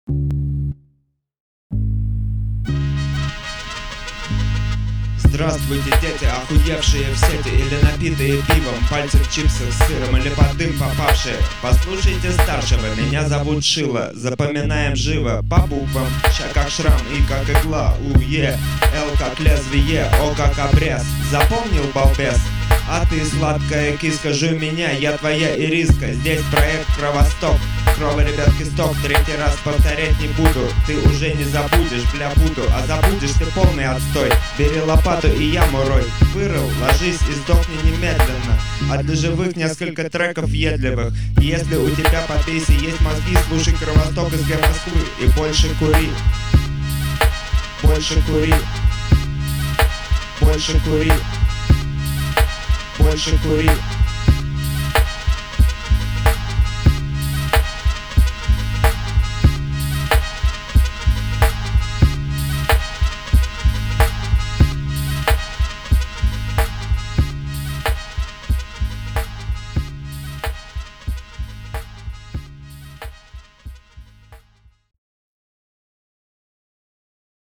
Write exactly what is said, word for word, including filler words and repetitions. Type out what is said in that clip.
Здравствуйте, дети, охуевшие в сети или напитые пивом, пальцы в чипсах с сыром или под дым попавшие. Послушайте старшего, меня зовут Шила, запоминаем живо по буквам. Щ как шрам и как игла, уе, Л как лезвие, О как обрез. Запомнил, балбес? А ты, сладкая киска, жуй меня, я твоя ириска. Здесь проект Кровосток, крово, ребятки, сток. Третий раз повторять не буду, ты уже не забудешь, бля, буду. А забудешь ты полный отстой. Бери лопату и яму рой. Вырыл, ложись и сдохни немедленно. А для живых несколько треков въедливых. Если у тебя по пейсе есть мозги, слушай Кровосток из Г Москвы. И больше кури, больше кури, больше кури, больше кури.